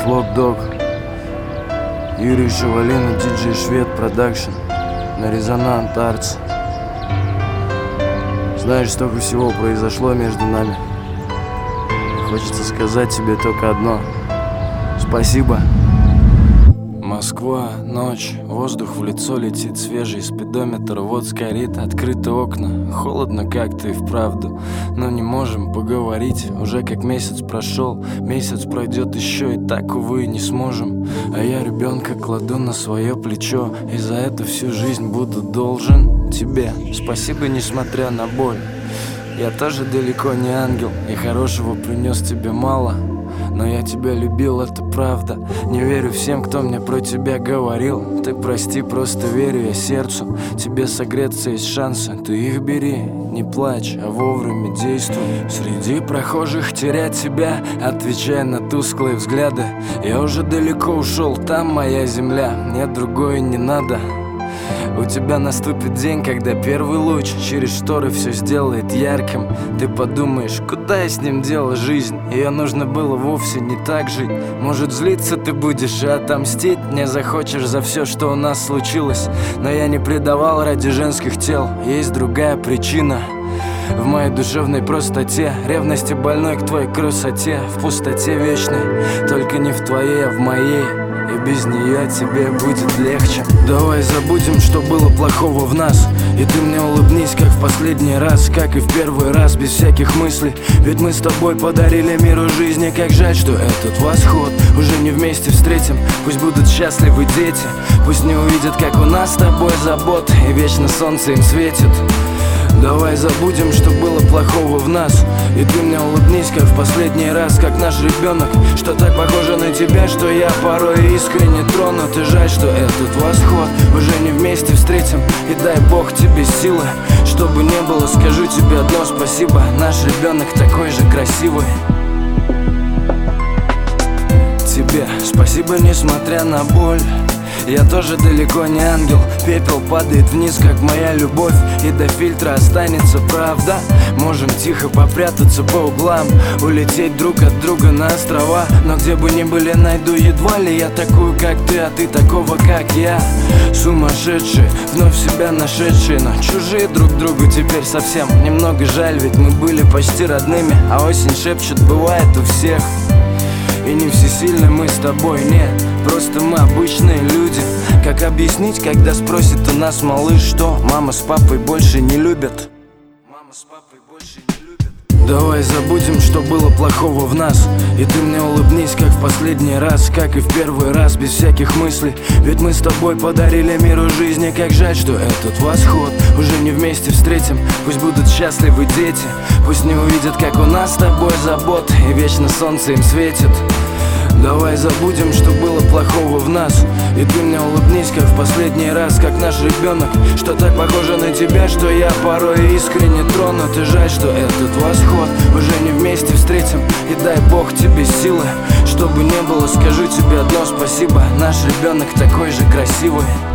Слот Дог, Юрий Шевалин и диджей Швед Продакшн на Резонант Артс. Знаешь, столько всего произошло между нами. И хочется сказать тебе только одно: спасибо. Москва, ночь, воздух в лицо летит свежий, спидометр вот сгорит, открыты окна, холодно как-то и вправду, но не можем поговорить, уже как месяц прошел, месяц пройдет еще, и так, увы, не сможем. А я ребенка кладу на свое плечо, и за это всю жизнь буду должен тебе. Спасибо, несмотря на боль. Я тоже далеко не ангел, и хорошего принес тебе мало, но я тебя любил, это правда. Не верю всем, кто мне про тебя говорил. Ты прости, просто верю я сердцу. Тебе согреться есть шансы, ты их бери. Не плачь, а вовремя действуй. Среди прохожих терять себя, отвечая на тусклые взгляды. Я уже далеко ушел, там моя земля, мне другое не надо. У тебя наступит день, когда первый луч через шторы все сделает ярким. Ты подумаешь, куда я с ним делал жизнь? Ее нужно было вовсе не так жить. Может, злиться ты будешь и отомстить мне захочешь за все, что у нас случилось. Но я не предавал ради женских тел, есть другая причина. В моей душевной простоте, ревности больной к твоей красоте, в пустоте вечной, только не в твоей, а в моей. И без нее тебе будет легче. Давай забудем, что было плохого в нас, и ты мне улыбнись, как в последний раз, как и в первый раз, без всяких мыслей. Ведь мы с тобой подарили миру жизни. Как жаль, что этот восход уже не вместе встретим. Пусть будут счастливы дети, пусть не увидят, как у нас с тобой забот, и вечно солнце им светит. Давай забудем, что было плохого в нас, и ты мне улыбнись, как в последний раз, как наш ребенок, что так похоже на тебя, что я порой искренне тронут. И жаль, что этот восход уже не вместе встретим. И дай Бог тебе силы, чтобы не было, скажу тебе одно спасибо. Наш ребенок такой же красивый. Тебе спасибо, несмотря на боль. Я тоже далеко не ангел, пепел падает вниз, как моя любовь, и до фильтра останется правда. Можем тихо попрятаться по углам, улететь друг от друга на острова. Но где бы ни были, найду едва ли я такую, как ты, а ты такого, как я. Сумасшедшие, вновь себя нашедшие, но чужие друг другу теперь совсем. Немного жаль, ведь мы были почти родными, а осень шепчет, бывает у всех. И не всесильны мы с тобой, нет, просто мы обычные люди. Как объяснить, когда спросит у нас малыш, что мама с папой больше не любят? Мама с папой больше не любят. Давай забудем, что было плохого в нас, и ты мне улыбнись, как в последний раз, как и в первый раз, без всяких мыслей. Ведь мы с тобой подарили миру жизни. Как жаль, что этот восход уже не вместе встретим. Пусть будут счастливы дети, пусть не увидят, как у нас с тобой забот, и вечно солнце им светит. Давай забудем, что было плохого в нас, и ты мне улыбнись, как в последний раз, как наш ребенок, что так похоже на тебя, что я порой искренне тронут. И жаль, что этот восход уже не вместе встретим. И дай Бог тебе силы, чтобы не было, скажу тебе одно спасибо. Наш ребенок такой же красивый.